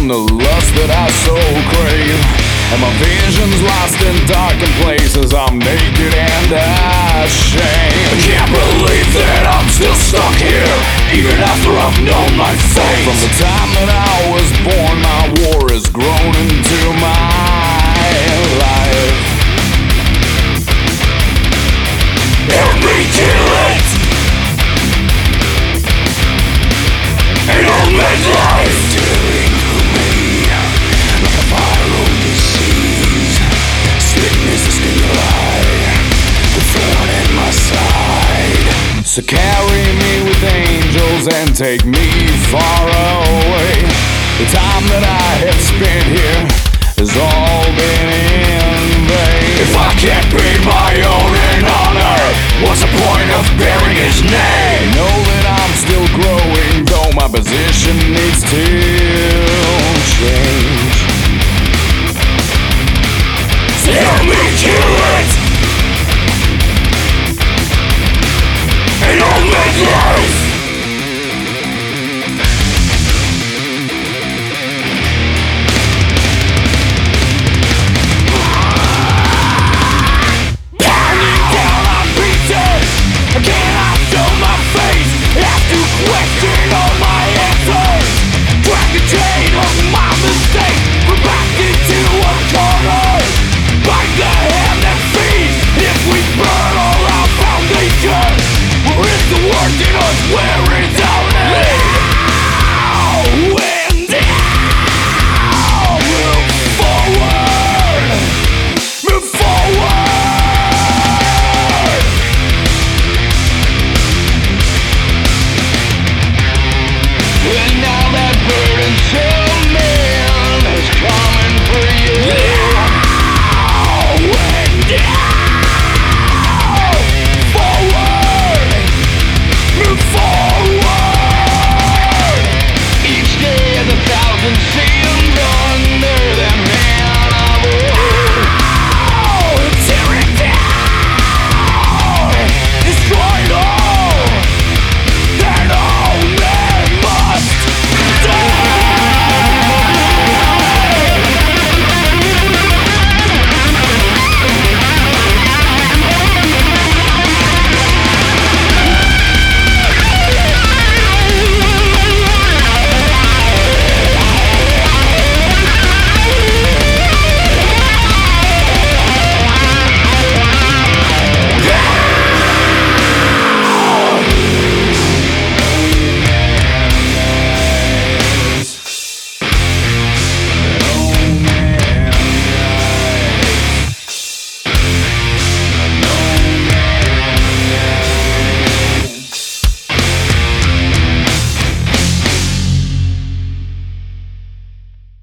from the lust that I so crave. And my vision's lost in darkened places. I'm naked and ashamed. I can't believe that I'm still stuck here, even after I've known my fate. From the time that I was born, my war has grown into my life. Help me kill it, and I'll make life tearing through me like a viral disease. Sickness is in your eye, the thorn in my side. So carry me with angels and take me far away. The time that I have spent here has all been in vain. If I can't be my own in honor, what's the point of bearing his name? Know that I'm still growing, though my position needs to